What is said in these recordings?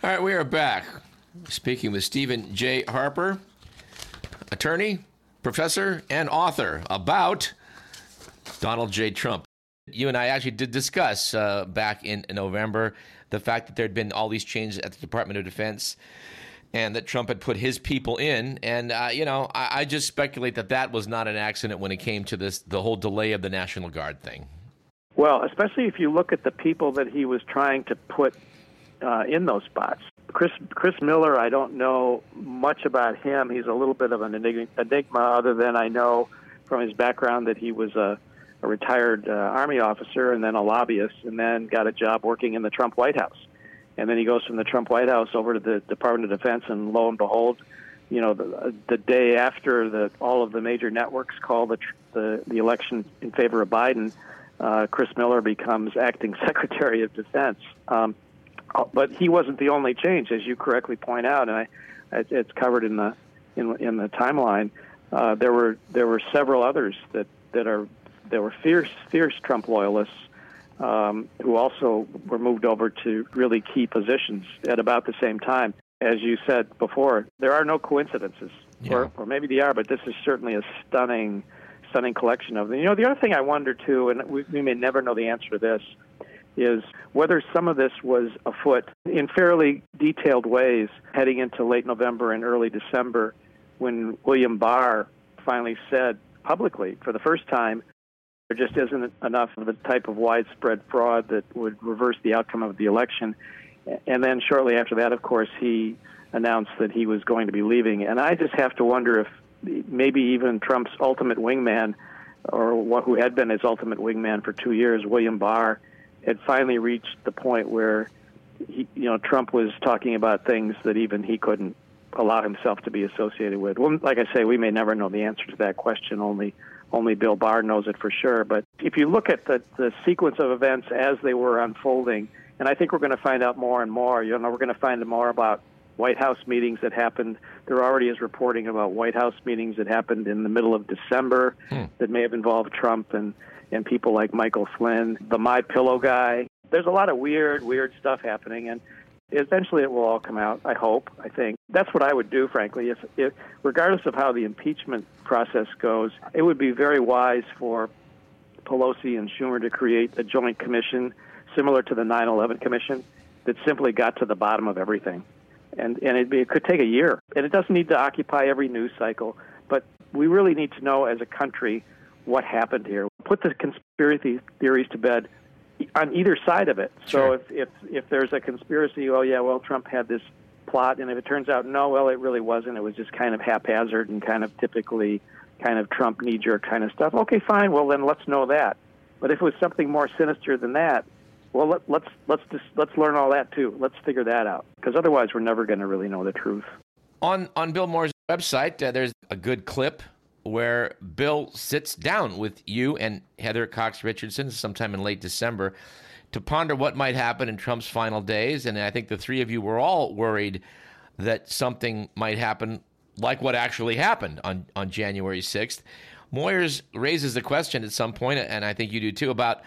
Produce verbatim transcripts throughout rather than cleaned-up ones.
All right, we are back. Speaking with Stephen J. Harper, attorney, professor, and author about Donald J. Trump. You and I actually did discuss uh, back in November the fact that there had been all these changes at the Department of Defense and that Trump had put his people in. And, uh, you know, I, I just speculate that that was not an accident when it came to this, the whole delay of the National Guard thing. Well, especially if you look at the people that he was trying to put uh, in those spots. Chris Chris Miller, I don't know much about him. He's a little bit of an enigma, other than I know from his background that he was a, a retired uh, Army officer and then a lobbyist and then got a job working in the Trump White House. And then he goes from the Trump White House over to the Department of Defense, and lo and behold, you know, the, the day after the, all of the major networks call the, the, the election in favor of Biden, uh, Chris Miller becomes acting Secretary of Defense. Um, But he wasn't the only change, as you correctly point out, and I, it's covered in the in, in the timeline. Uh, there were there were several others that, that are there were fierce fierce Trump loyalists um, who also were moved over to really key positions at about the same time. As you said before, there are no coincidences, yeah. or, or maybe they are, but this is certainly a stunning stunning collection of them. You know, the other thing I wonder too, and we, we may never know the answer to this, is whether some of this was afoot in fairly detailed ways heading into late November and early December when William Barr finally said publicly for the first time there just isn't enough of the type of widespread fraud that would reverse the outcome of the election. And then shortly after that, of course, he announced that he was going to be leaving. And I just have to wonder if maybe even Trump's ultimate wingman, or what, who had been his ultimate wingman for two years, William Barr, had finally reached the point where, he, you know, Trump was talking about things that even he couldn't allow himself to be associated with. Well, like I say, we may never know the answer to that question. Only, only Bill Barr knows it for sure. But if you look at the, the sequence of events as they were unfolding, and I think we're going to find out more and more. You know, we're going to find more about White House meetings that happened. There already is reporting about White House meetings that happened in the middle of December hmm. that may have involved Trump and. and people like Michael Flynn, the My Pillow guy. There's a lot of weird, weird stuff happening, and eventually it will all come out, I hope, I think. That's what I would do, frankly. If, if regardless of how the impeachment process goes, it would be very wise for Pelosi and Schumer to create a joint commission similar to the nine eleven Commission that simply got to the bottom of everything. And, and it'd be, it could take a year. And it doesn't need to occupy every news cycle, but we really need to know as a country what happened here. Put the conspiracy theories to bed on either side of it. So Sure. if, if if there's a conspiracy, oh, yeah, well, Trump had this plot, and if it turns out, no, well, it really wasn't. It was just kind of haphazard and kind of typically kind of Trump knee-jerk kind of stuff. Okay, fine. Well, then let's know that. But if it was something more sinister than that, well, let, let's let's just let's learn all that too. Let's figure that out, because otherwise we're never going to really know the truth. On on Bill Moore's website, uh, there's a good clip where Bill sits down with you and Heather Cox Richardson sometime in late December to ponder what might happen in Trump's final days. And I think the three of you were all worried that something might happen like what actually happened on, on January sixth. Moyers raises the question at some point, and I think you do too, about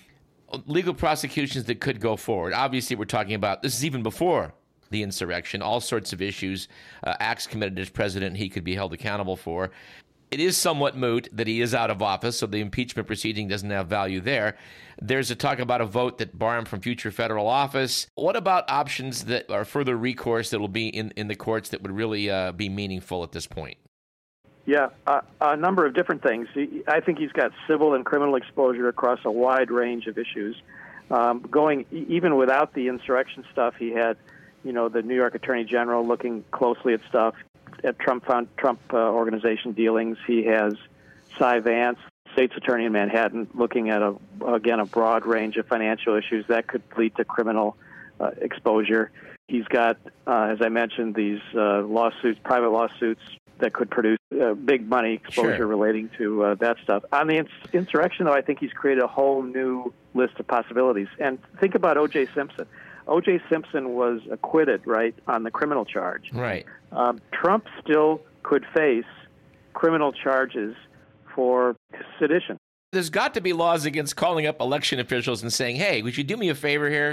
legal prosecutions that could go forward. Obviously, we're talking about, this is even before the insurrection, all sorts of issues, uh, acts committed as president he could be held accountable for. It is somewhat moot that he is out of office, so the impeachment proceeding doesn't have value there. There's a talk about a vote that bar him from future federal office. What about options that are further recourse that will be in, in the courts that would really uh, be meaningful at this point? Yeah, uh, a number of different things. I think he's got civil and criminal exposure across a wide range of issues. Um, going even without the insurrection stuff, he had, you know, the New York Attorney General looking closely at stuff. At Trump Trump uh, organization dealings, he has Cy Vance, state's attorney in Manhattan, looking at a again a broad range of financial issues that could lead to criminal uh, exposure. He's got, uh, as I mentioned, these uh, lawsuits, private lawsuits that could produce uh, big money exposure Sure. relating to uh, that stuff. On the ins- insurrection, though, I think he's created a whole new list of possibilities. And think about O J. Simpson. O J. Simpson was acquitted, right, on the criminal charge. Right. Um, Trump still could face criminal charges for sedition. There's got to be laws against calling up election officials and saying, hey, would you do me a favor here?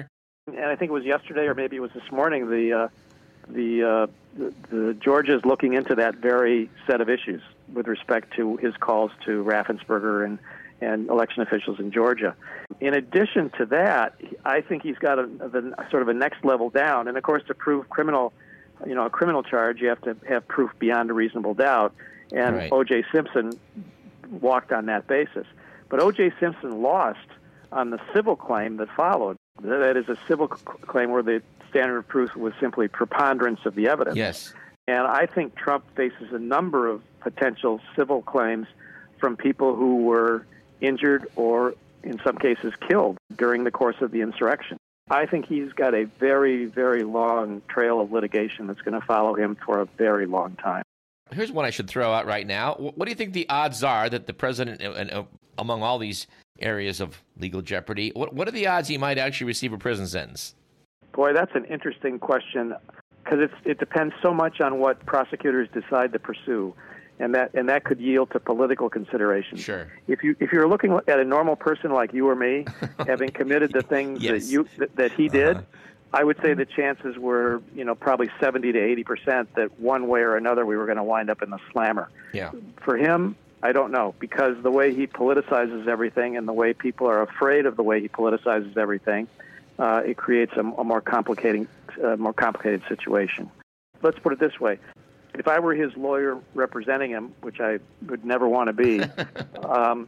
And I think it was yesterday or maybe it was this morning, the uh, the, uh, the the Georgia is looking into that very set of issues with respect to his calls to Raffensperger and, and election officials in Georgia. In addition to that, I think he's got a, the, sort of a next level down. And, of course, to prove criminal, you know, a criminal charge, you have to have proof beyond a reasonable doubt. And Right. O J. Simpson walked on that basis. But O J. Simpson lost on the civil claim that followed. That is a civil c- claim where the standard of proof was simply preponderance of the evidence. Yes. And I think Trump faces a number of potential civil claims from people who were injured or, in some cases, killed during the course of the insurrection. I think he's got a very, very long trail of litigation that's going to follow him for a very long time. Here's one I should throw out right now. What do you think the odds are that the president, and uh, among all these areas of legal jeopardy, what, what are the odds he might actually receive a prison sentence? Boy, that's an interesting question because it depends so much on what prosecutors decide to pursue, and that and that could yield to political considerations. Sure. If you if you're looking at a normal person like you or me, having committed the things yes. that you that, that he did, uh-huh. I would say the chances were, you know, probably seventy to eighty percent that one way or another we were going to wind up in the slammer. Yeah. For him, I don't know, because the way he politicizes everything and the way people are afraid of the way he politicizes everything, uh, it creates a, a more complicating, uh, more complicated situation. Let's put it this way. If I were his lawyer representing him, which I would never want to be, um,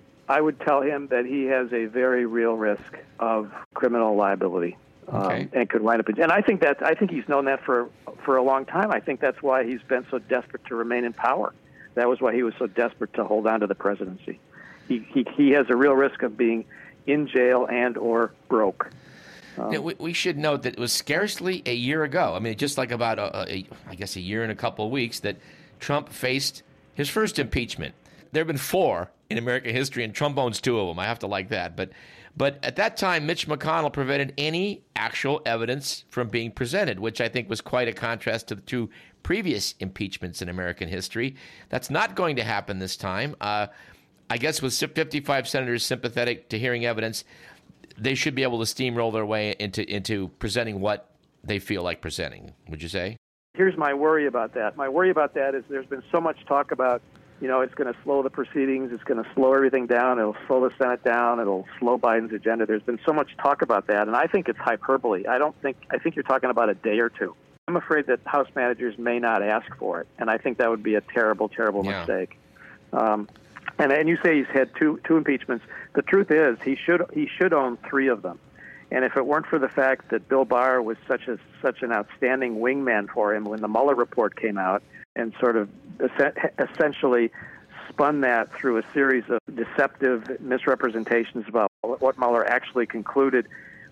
I would tell him that he has a very real risk of criminal liability. Okay. Um, and could wind up. And I think that I think he's known that for for a long time. I think that's why he's been so desperate to remain in power. That was why he was so desperate to hold on to the presidency. He he, he has a real risk of being in jail and or broke. Um, Yeah, we, we should note that it was scarcely a year ago. I mean, just like about a, a, I guess a year and a couple of weeks that Trump faced his first impeachment. There have been four in American history, and Trump owns two of them. I have to like that, but. But at that time, Mitch McConnell prevented any actual evidence from being presented, which I think was quite a contrast to the two previous impeachments in American history. That's not going to happen this time. Uh, I guess with fifty-five senators sympathetic to hearing evidence, they should be able to steamroll their way into, into presenting what they feel like presenting, would you say? Here's my worry about that. My worry about that is there's been so much talk about, you know, it's going to slow the proceedings. It's going to slow everything down. It'll slow the Senate down. It'll slow Biden's agenda. There's been so much talk about that, and I think it's hyperbole. I don't think. I think you're talking about a day or two. I'm afraid that House managers may not ask for it, and I think that would be a terrible, terrible yeah. mistake. Um, and and you say he's had two two impeachments. The truth is, he should he should own three of them. And if it weren't for the fact that Bill Barr was such a such an outstanding wingman for him when the Mueller report came out, and sort of essentially spun that through a series of deceptive misrepresentations about what Mueller actually concluded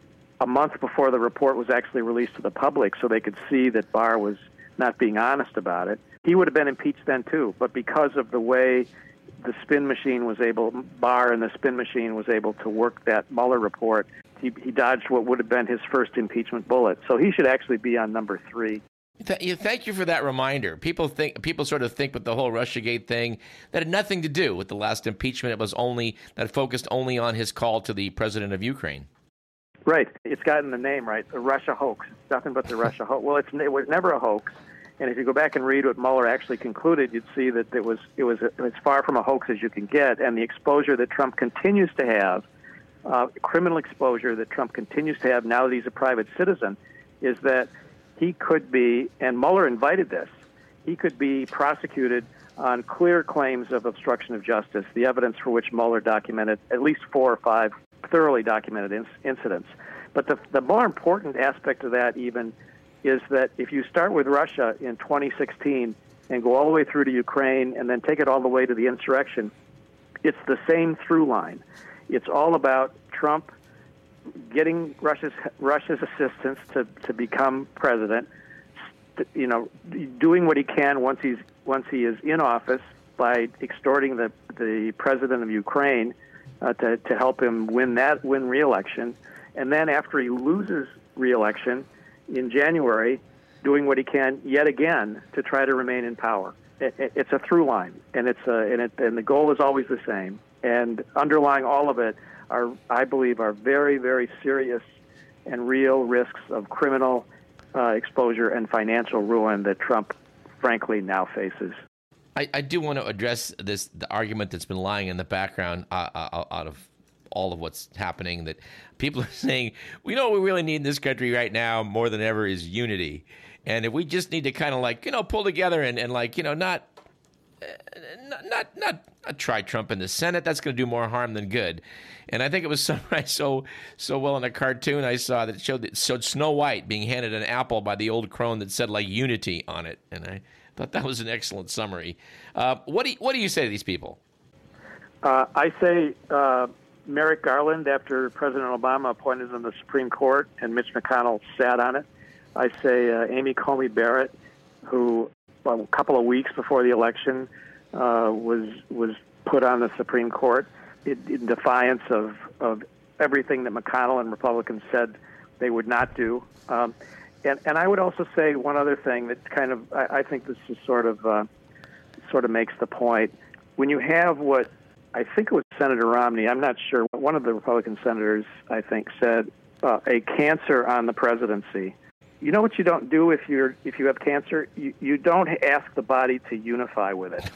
a month before the report was actually released to the public so they could see that Barr was not being honest about it. He would have been impeached then too, but because of the way the spin machine was able, Barr and the spin machine was able to work that Mueller report, he, he dodged what would have been his first impeachment bullet. So he should actually be on number three. Thank you for that reminder. People think people sort of think with the whole Russiagate thing that had nothing to do with the last impeachment. It was only that focused only on his call to the president of Ukraine. Right. It's gotten the name right. The Russia hoax. It's nothing but the Russia hoax. Well, it's, it was never a hoax. And if you go back and read what Mueller actually concluded, you'd see that it was it was as far from a hoax as you can get. And the exposure that Trump continues to have, uh, criminal exposure that Trump continues to have now that he's a private citizen, is that he could be, and Mueller invited this, he could be prosecuted on clear claims of obstruction of justice, the evidence for which Mueller documented at least four or five thoroughly documented inc- incidents. But the, the more important aspect of that even is that if you start with Russia in twenty sixteen and go all the way through to Ukraine and then take it all the way to the insurrection, it's the same through line. It's all about Trump getting Russia's Russia's assistance to, to become president, you know, doing what he can once he's once he is in office by extorting the the president of Ukraine uh, to to help him win that win re-election, and then after he loses re-election in January, doing what he can yet again to try to remain in power. It, it, it's a through line, and it's a, and it and the goal is always the same. And underlying all of it are, I believe, are very, very serious and real risks of criminal uh, exposure and financial ruin that Trump, frankly, now faces. I, I do want to address this the argument that's been lying in the background uh, uh, out of all of what's happening, that people are saying, we know what we really need in this country right now more than ever is unity. And if we just need to kind of like, you know, pull together and, and like, you know, not, uh, not, not, not, not try Trump in the Senate, that's going to do more harm than good. And I think it was summarized so, so well in a cartoon I saw that showed, that showed Snow White being handed an apple by the old crone that said like unity on it. And I thought that was an excellent summary. Uh, what do you, what do you say to these people? Uh, I say, uh, Merrick Garland, after President Obama appointed him to the Supreme Court and Mitch McConnell sat on it. I say uh, Amy Coney Barrett, who well, a couple of weeks before the election uh, was was put on the Supreme Court in, in defiance of, of everything that McConnell and Republicans said they would not do. Um, and, and I would also say one other thing that kind of, I, I think this is sort of uh, sort of makes the point. When you have what I think it was Senator Romney, I'm not sure, one of the Republican senators, I think, said uh, a cancer on the presidency. You know what you don't do if you're if you have cancer? You, you don't ask the body to unify with it.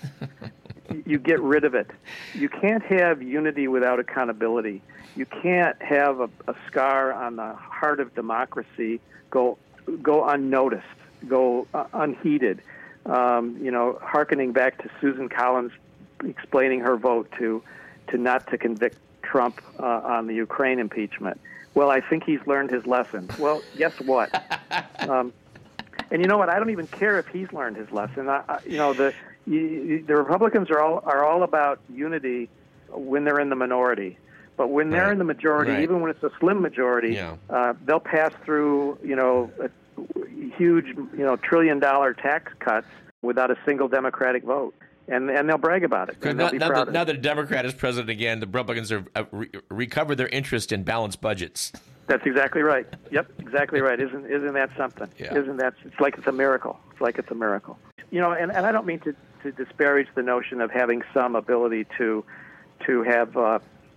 You get rid of it. You can't have unity without accountability. You can't have a, a scar on the heart of democracy go go unnoticed, go uh, unheeded. Um, you know, hearkening back to Susan Collins explaining her vote to to not to convict Trump uh, on the Ukraine impeachment. Well, I think he's learned his lesson. Well, guess what? Um, and you know what? I don't even care if he's learned his lesson. I, I, you know, the you, the Republicans are all are all about unity when they're in the minority, but when they're right. in the majority, right. even when it's a slim majority, yeah. uh, they'll pass through you know a huge you know trillion dollar tax cuts without a single Democratic vote. And and they'll brag about it. Now, be now, proud that, now that a Democrat is president again, the Republicans have uh, re- recovered their interest in balanced budgets. That's exactly right. Yep, exactly right. Isn't isn't that something? Yeah. Isn't that? It's like it's a miracle. It's like it's a miracle. You know, and, and I don't mean to, to disparage the notion of having some ability to to have uh,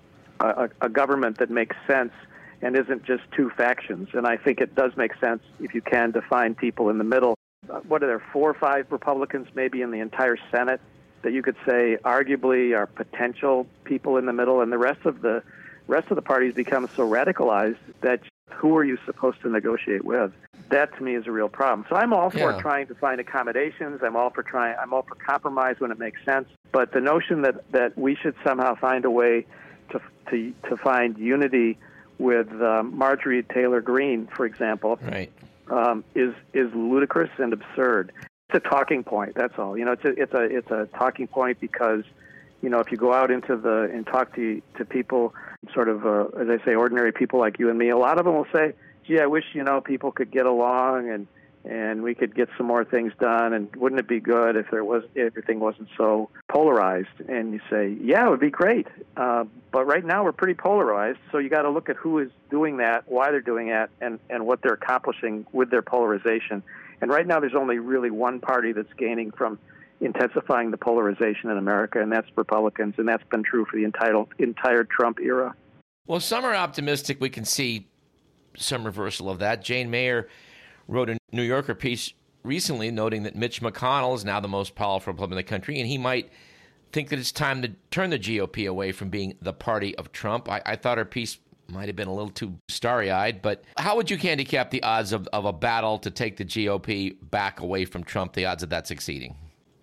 a, a government that makes sense and isn't just two factions. And I think it does make sense if you can to find people in the middle. Uh, what are there? Four or five Republicans maybe in the entire Senate that you could say arguably are potential people in the middle, and the rest of the rest of the parties become so radicalized that who are you supposed to negotiate with? That to me is a real problem. So I'm all for yeah. trying to find accommodations. I'm all for trying. I'm all for compromise when it makes sense. But the notion that, that we should somehow find a way to to to find unity with um, Marjorie Taylor Greene, for example, right. um, is is ludicrous and absurd. It's a talking point. That's all. You know, it's a, it's a it's a talking point because, you know, if you go out into the and talk to to people, sort of uh, as I say, ordinary people like you and me, a lot of them will say, "Gee, I wish you know people could get along and and we could get some more things done. And wouldn't it be good if there was if everything wasn't so polarized?" And you say, "Yeah, it would be great." Uh, but right now we're pretty polarized, so you got to look at who is doing that, why they're doing that, and and what they're accomplishing with their polarization. And right now there's only really one party that's gaining from intensifying the polarization in America, and that's Republicans, and that's been true for the entire, entire Trump era. Well, some are optimistic. We can see some reversal of that. Jane Mayer wrote a New Yorker piece recently noting that Mitch McConnell is now the most powerful Republican in the country, and he might think that it's time to turn the G O P away from being the party of Trump. I, I thought her piece might have been a little too starry-eyed, but how would you handicap the odds of, of a battle to take the G O P back away from Trump, the odds of that succeeding?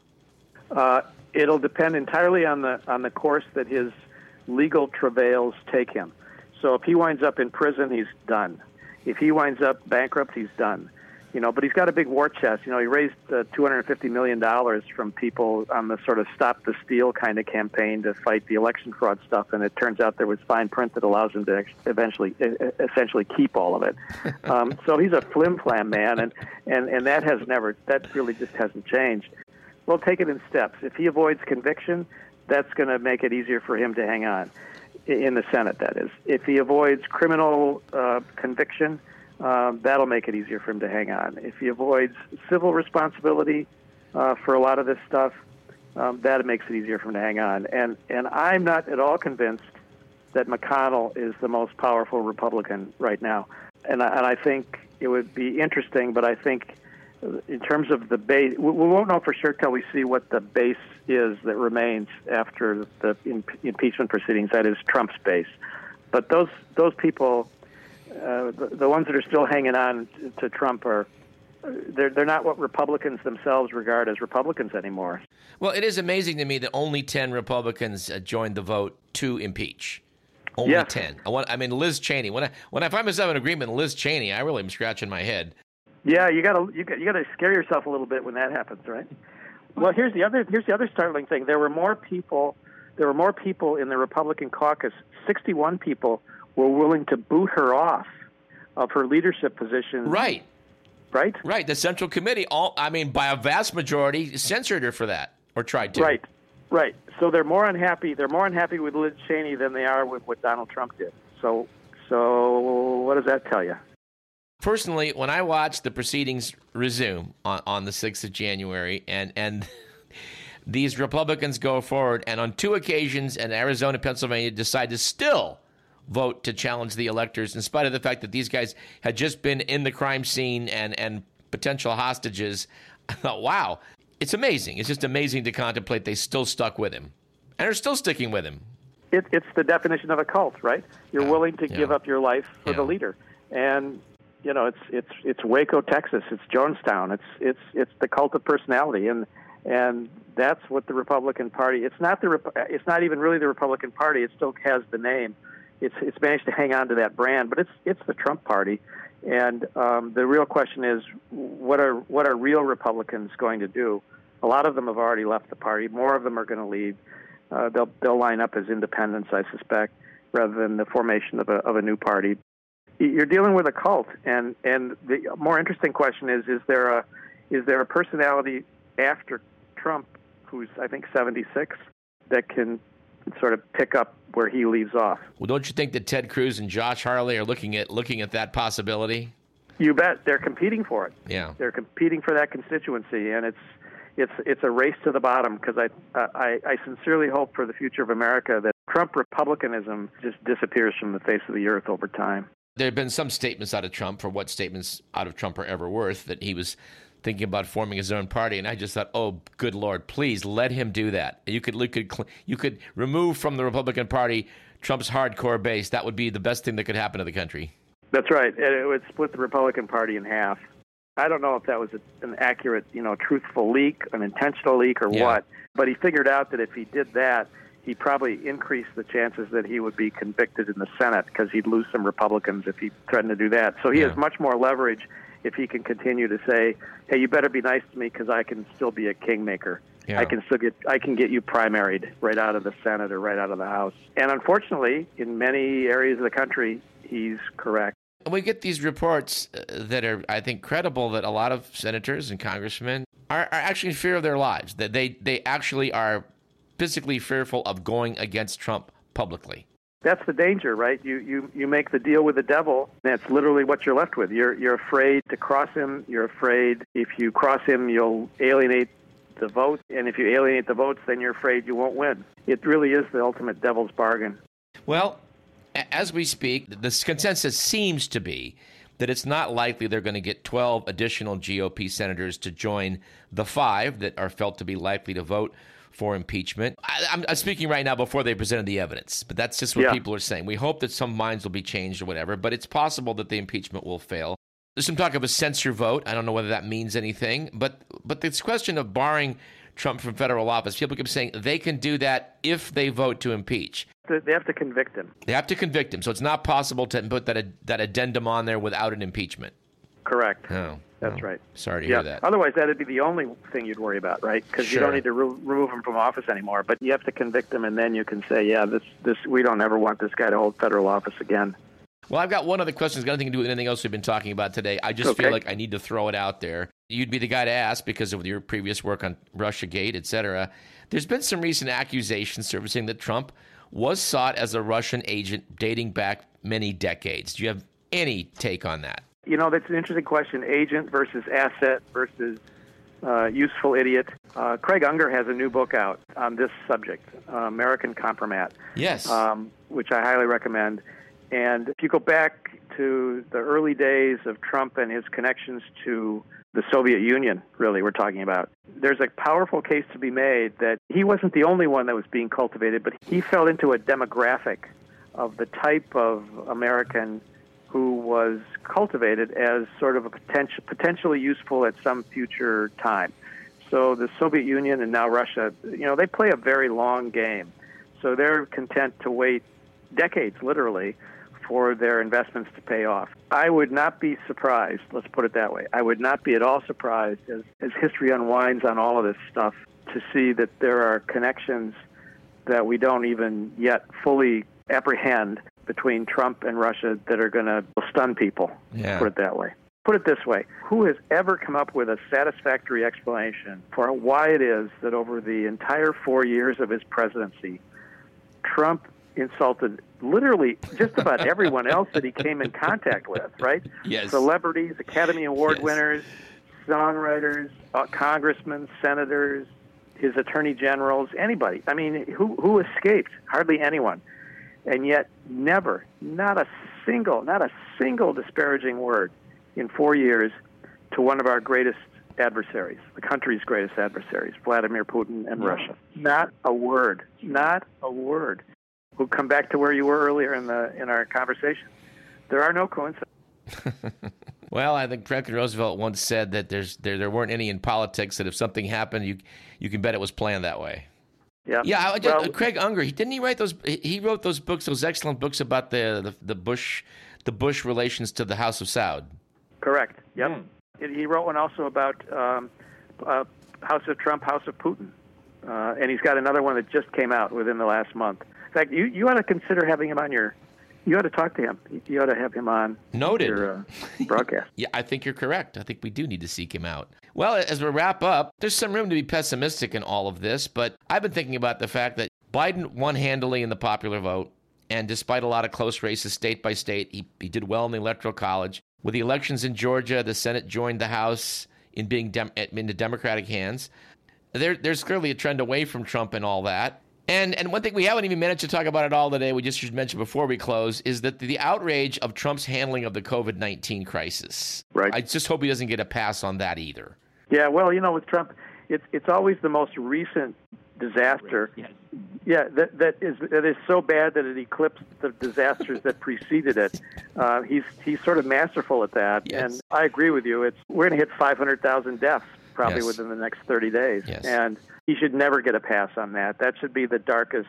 Uh, it'll depend entirely on the on the course that his legal travails take him. So if he winds up in prison, he's done. If he winds up bankrupt, he's done. You know, but he's got a big war chest. You know, he raised uh, two hundred fifty million dollars from people on the sort of Stop the Steal kind of campaign to fight the election fraud stuff, and it turns out there was fine print that allows him to eventually, essentially keep all of it. Um, so he's a flim-flam man, and, and, and that has never, that really just hasn't changed. We'll take it in steps. If he avoids conviction, that's going to make it easier for him to hang on, in the Senate, that is. If he avoids criminal uh, conviction, Um, that'll make it easier for him to hang on. If he avoids civil responsibility uh, for a lot of this stuff, um, that makes it easier for him to hang on. And and I'm not at all convinced that McConnell is the most powerful Republican right now. and I, and I think it would be interesting, but I think in terms of the base, we won't know for sure till we see what the base is that remains after the impeachment proceedings, that is Trump's base. But those those people, uh, the, the ones that are still hanging on to Trump are, they're, they're not what Republicans themselves regard as Republicans anymore. Well, it is amazing to me that only ten Republicans uh, joined the vote to impeach. Only yes. ten. I, want, I mean, Liz Cheney. When I when I find myself in agreement with Liz Cheney, I really am scratching my head. Yeah, you gotta you got you gotta scare yourself a little bit when that happens, right? Well, here's the other here's the other startling thing. There were more people. There were more people in the Republican caucus. sixty-one people were willing to boot her off of her leadership position. Right. Right. Right. The Central Committee, all I mean, by a vast majority, censored her for that, or tried to. Right. Right. So they're more unhappy. They're more unhappy with Liz Cheney than they are with what Donald Trump did. So, so what does that tell you? Personally, when I watched the proceedings resume on, on the sixth of January, and and these Republicans go forward, and on two occasions in Arizona, Pennsylvania, decide to still vote to challenge the electors, in spite of the fact that these guys had just been in the crime scene and, and potential hostages, I thought, wow, it's amazing. It's just amazing to contemplate they still stuck with him, and are still sticking with him. It, it's the definition of a cult, right? You're yeah. willing to yeah. give up your life for yeah. the leader. And you know, it's it's it's Waco, Texas. It's Jonestown. It's it's it's the cult of personality, and and that's what the Republican Party. It's not the it's not even really the Republican Party. It still has the name. It's it's managed to hang on to that brand, but it's it's the Trump Party. And um, the real question is, what are what are real Republicans going to do? A lot of them have already left the party. More of them are going to leave. Uh, they'll they'll line up as independents, I suspect, rather than the formation of a of a new party. You're dealing with a cult, and, and the more interesting question is: is there a is there a personality after Trump, who's I think seventy-six, that can sort of pick up where he leaves off? Well, don't you think that Ted Cruz and Josh Hawley are looking at looking at that possibility? You bet. They're competing for it. Yeah, they're competing for that constituency, and it's it's it's a race to the bottom. Because I, I I sincerely hope for the future of America that Trump Republicanism just disappears from the face of the earth over time. There have been some statements out of Trump, for what statements out of Trump are ever worth, that he was thinking about forming his own party, and I just thought, oh, good Lord, please let him do that. You could, you could, you could remove from the Republican Party Trump's hardcore base. That would be the best thing that could happen to the country. That's right. It would split the Republican Party in half. I don't know if that was a, an accurate, you know, truthful leak, an intentional leak, or yeah. what, but he figured out that if he did that, he probably increased the chances that he would be convicted in the Senate, because he'd lose some Republicans if he threatened to do that. So he yeah. has much more leverage if he can continue to say, hey, you better be nice to me because I can still be a kingmaker. Yeah. I can still get I can get you primaried right out of the Senate or right out of the House. And unfortunately, in many areas of the country, he's correct. And we get these reports that are, I think, credible, that a lot of senators and congressmen are, are actually in fear of their lives, that they, they actually are physically fearful of going against Trump publicly. That's the danger, right? You you you make the deal with the devil, and that's literally what you're left with. You're you're afraid to cross him. You're afraid if you cross him, you'll alienate the vote, and if you alienate the votes, then you're afraid you won't win. It really is the ultimate devil's bargain. Well, as we speak, the consensus seems to be that it's not likely they're going to get twelve additional G O P senators to join the five that are felt to be likely to vote for impeachment. I, I'm, I'm speaking right now before they presented the evidence, but that's just what yeah. people are saying. We hope that some minds will be changed or whatever, but it's possible that the impeachment will fail. There's some talk of a censure vote. I don't know whether that means anything, but but this question of barring Trump from federal office, people keep saying they can do that if they vote to impeach. They have to convict him. They have to convict him, so it's not possible to put that that addendum on there without an impeachment. Correct. Oh. That's oh, right. Sorry to yeah. hear that. Otherwise, that'd be the only thing you'd worry about, right? Because sure. you don't need to re- remove him from office anymore. But you have to convict him, and then you can say, yeah, this, this, we don't ever want this guy to hold federal office again. Well, I've got one other question. It's got nothing to do with anything else we've been talking about today. I just okay. feel like I need to throw it out there. You'd be the guy to ask because of your previous work on Russiagate, et cetera. There's been some recent accusations surfacing that Trump was sought as a Russian agent dating back many decades. Do you have any take on that? You know, that's an interesting question. Agent versus asset versus uh, useful idiot. Uh, Craig Unger has a new book out on this subject, uh, American Compromat. Yes. Um, which I highly recommend. And if you go back to the early days of Trump and his connections to the Soviet Union, really, we're talking about, there's a powerful case to be made that he wasn't the only one that was being cultivated, but he fell into a demographic of the type of American who was cultivated as sort of a potential, potentially useful at some future time. So the Soviet Union and now Russia, you know, they play a very long game. So they're content to wait decades, literally, for their investments to pay off. I would not be surprised, let's put it that way, I would not be at all surprised as, as history unwinds on all of this stuff to see that there are connections that we don't even yet fully apprehend between Trump and Russia that are going to stun people, yeah. Put it that way. Put it this way, who has ever come up with a satisfactory explanation for why it is that over the entire four years of his presidency, Trump insulted literally just about everyone else that he came in contact with, right? Yes. Celebrities, Academy Award yes. winners, songwriters, uh, congressmen, senators, his attorney generals, anybody. I mean, who who escaped? Hardly anyone. And yet never, not a single, not a single disparaging word in four years to one of our greatest adversaries, the country's greatest adversaries, Vladimir Putin and yeah. Russia. Not a word, not a word. We'll come back to where you were earlier in the in our conversation. There are no coincidences. Well, I think Franklin Roosevelt once said that there's there, there weren't any in politics that if something happened, you you can bet it was planned that way. Yeah, yeah. I just, well, uh, Craig Unger, he didn't he write those? He wrote those books, those excellent books about the the, the Bush, the Bush relations to the House of Saud. Correct. Yep. Mm. He wrote one also about um, uh, House of Trump, House of Putin, uh, and he's got another one that just came out within the last month. In fact, you you ought to consider having him on your. You ought to talk to him. You ought to have him on Noted. your uh, broadcast. Yeah, I think you're correct. I think we do need to seek him out. Well, as we wrap up, there's some room to be pessimistic in all of this, but I've been thinking about the fact that Biden won handily in the popular vote, and despite a lot of close races state by state, he, he did well in the Electoral College. With the elections in Georgia, the Senate joined the House in being dem- into Democratic hands. There, there's clearly a trend away from Trump and all that. And and one thing we haven't even managed to talk about at all today, we just should mention before we close, is that the outrage of Trump's handling of the covid nineteen crisis. Right. I just hope he doesn't get a pass on that either. Yeah, well, you know, with Trump, it's it's always the most recent disaster. Yes. Yeah, that that is that is so bad that it eclipsed the disasters that preceded it. Uh, he's he's sort of masterful at that, Yes. and I agree with you. It's we're going to hit five hundred thousand deaths probably Yes. within the next thirty days, Yes. and he should never get a pass on that. That should be the darkest.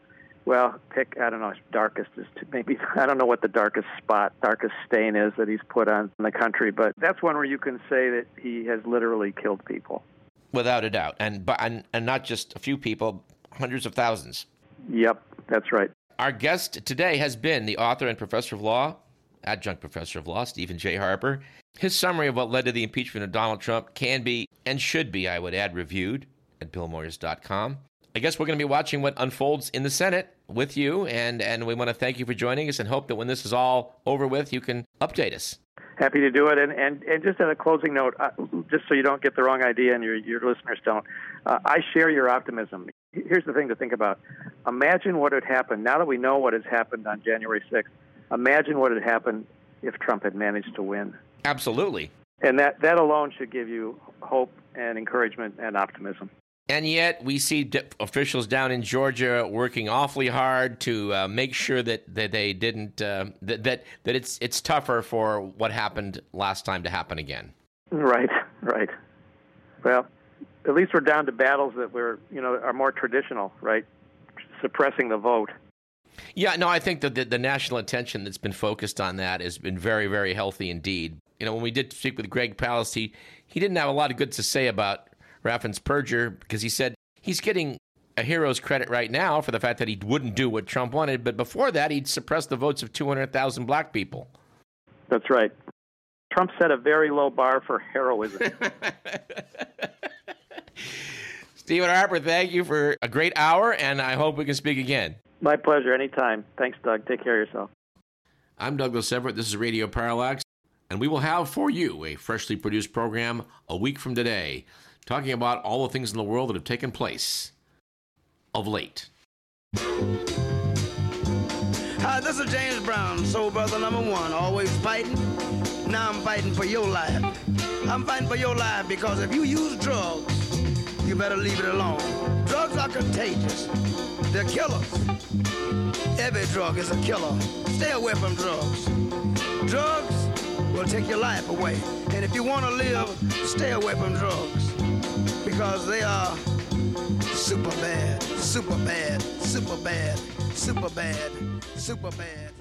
Well, pick I don't know. Darkest is too, maybe I don't know what the darkest spot, darkest stain is that he's put on the country, but that's one where you can say that he has literally killed people. Without a doubt. And, but, and, and not just a few people, hundreds of thousands. Yep, that's right. Our guest today has been the author and professor of law, adjunct professor of law, Stephen J. Harper. His summary of what led to the impeachment of Donald Trump can be, and should be, I would add, reviewed at bill moyers dot com. I guess we're going to be watching what unfolds in the Senate with you, and, and we want to thank you for joining us and hope that when this is all over with, you can update us. Happy to do it. And, and, and just as a closing note, uh, just so you don't get the wrong idea and your, your listeners don't, uh, I share your optimism. Here's the thing to think about. Imagine what had happened, now that we know what has happened on January sixth, imagine what had happened if Trump had managed to win. Absolutely. And that, that alone should give you hope and encouragement and optimism. And yet we see d- officials down in Georgia working awfully hard to uh, make sure that, that they didn't uh, that, that that it's it's tougher for what happened last time to happen again. Right, right. Well, at least we're down to battles that were you know are more traditional, right? Suppressing the vote. Yeah, no, I think that the, the national attention that's been focused on that has been very, very healthy indeed. You know, when we did speak with Greg Palast, he, he didn't have a lot of good to say about Raffensperger, because he said he's getting a hero's credit right now for the fact that he wouldn't do what Trump wanted, but before that, he'd suppressed the votes of two hundred thousand black people. That's right. Trump set a very low bar for heroism. Stephen Harper, thank you for a great hour, and I hope we can speak again. My pleasure. Anytime. Thanks, Doug. Take care of yourself. I'm Douglas Everett. This is Radio Parallax, and we will have for you a freshly produced program a week from today, talking about all the things in the world that have taken place of late. Hi, this is James Brown, soul brother number one, always fighting. Now I'm fighting for your life. I'm fighting for your life because if you use drugs, you better leave it alone. Drugs are contagious. They're killers. Every drug is a killer. Stay away from drugs. Drugs will take your life away. And if you want to live, stay away from drugs because they are super bad, super bad, super bad, super bad, super bad.